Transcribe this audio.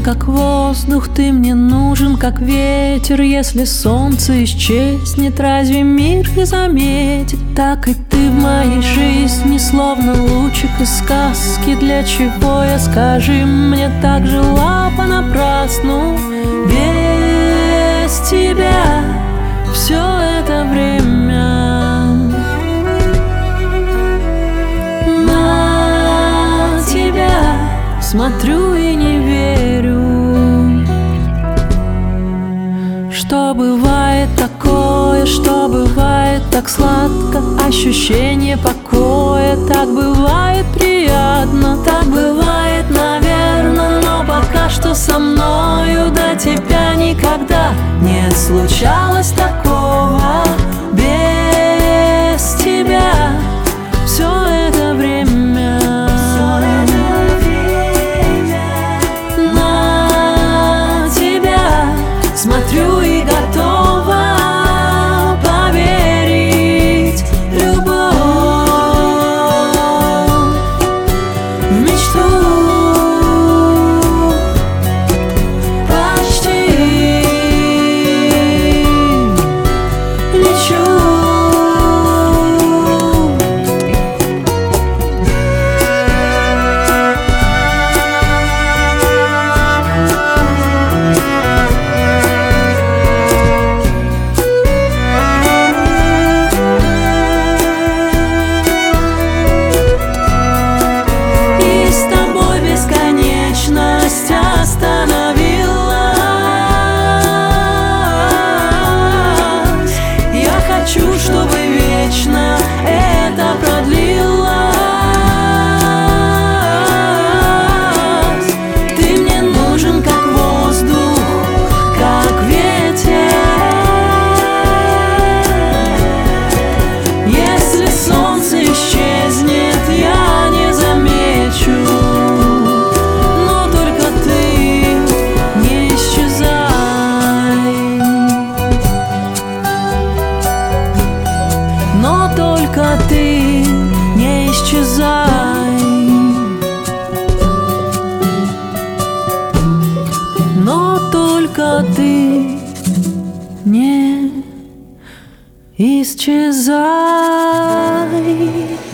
как воздух, ты мне нужен, как ветер. Если солнце исчезнет, разве мир не заметит? Так и ты в моей жизни, словно лучик из сказки. Для чего я, скажи мне, так жила понапрасну? Без тебя все это время на тебя смотрю и не верю, что бывает такое, что бывает так сладко. Ощущение покоя, так бывает приятно, так бывает, наверно. Но пока что со мною до тебя никогда не случалось такого. Без тебя все это время на тебя смотрю и готова поверить в любовь, в мечту. Почти лечу. Чтобы вечно это продлилось. Ты мне нужен, как воздух, как ветер. Если солнце исчезнет, я не замечу. Но только ты не исчезай. Но только ты не исчезай. Но только ты не исчезай.